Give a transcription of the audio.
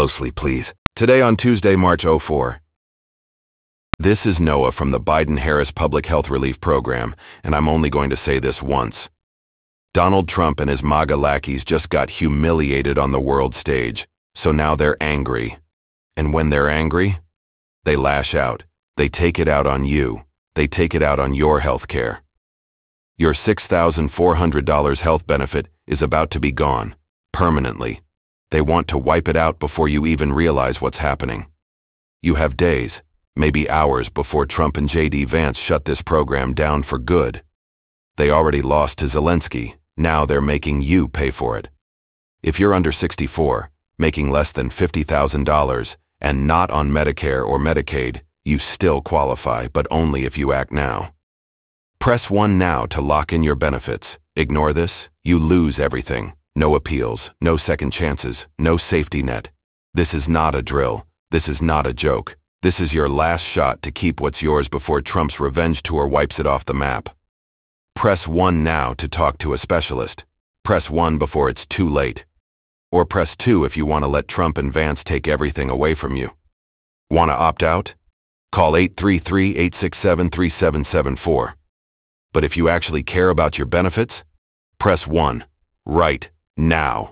Closely, please. Today on Tuesday, March 04. This is Noah from the Biden-Harris Public Health Relief Program, and I'm only going to say this once. Donald Trump and his MAGA lackeys just got humiliated on the world stage, so now they're angry. And when they're angry, they lash out. They take it out on you. They take it out on your health care. Your $6,400 health benefit is about to be gone, permanently. They want to wipe it out before you even realize what's happening. You have days, maybe hours before Trump and J.D. Vance shut this program down for good. They already lost to Zelensky. Now they're making you pay for it. If you're under 64, making less than $50,000, and not on Medicare or Medicaid, you still qualify, but only if you act now. Press 1 now to lock in your benefits. Ignore this, you lose everything. No appeals, no second chances, no safety net. This is not a drill. This is not a joke. This is your last shot to keep what's yours before Trump's revenge tour wipes it off the map. Press 1 now to talk to a specialist. Press 1 before it's too late. Or press 2 if you want to let Trump and Vance take everything away from you. Want to opt out? Call 833-867-3774. But if you actually care about your benefits, press 1 right now.